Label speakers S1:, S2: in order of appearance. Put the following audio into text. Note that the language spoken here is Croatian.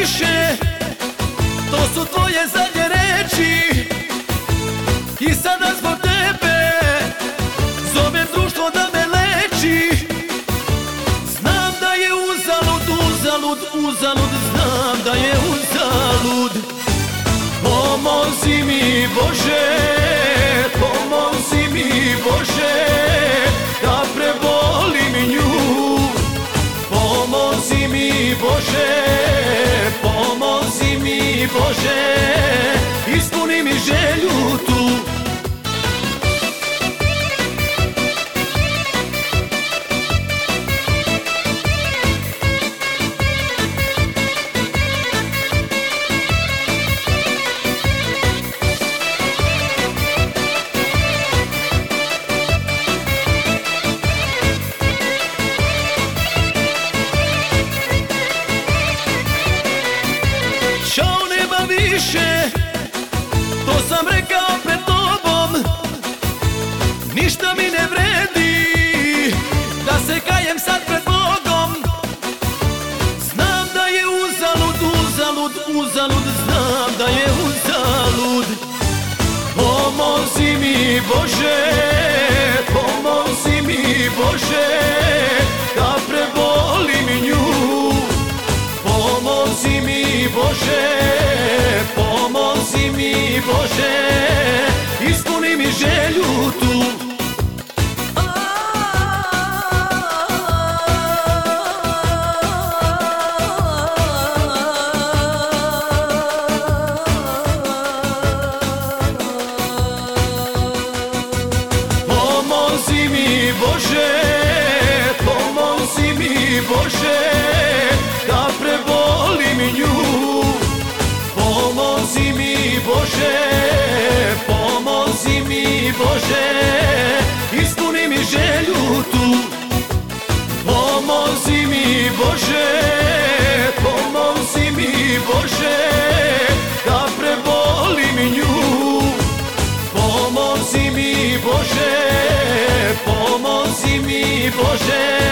S1: više, to su tvoje zadnje reči. I sada zbog tebe zovem društvo da me leči. Znam da je uzalud, uzalud, uzalud, znam da je uzalud. Pomozi mi Bože, pomozi mi Bože, da prebolim nju. Pomozi mi Bože, pomozi mi Bože, ispuni mi želju tu. Ćao, nema više, to sam rekao pred tobom. Ništa mi ne vredi da se kajem sad pred Bogom. Znam da je uzalud, uzalud, uzalud, znam da je uzalud. Pomozi mi Bože, pomozi mi Bože, da prebolim nju. Pomozi mi Bože, pomozi mi Bože, ispuni mi želju tu. Pomozi mi Bože, pomozi mi Bože, da prebolim nju. Pomozi mi Bože, pomozi mi Bože, ispuni mi želju tu. Pomozi mi Bože, pomozi mi Bože, da prebolim nju. Pomozi mi Bože, pomozi mi Bože,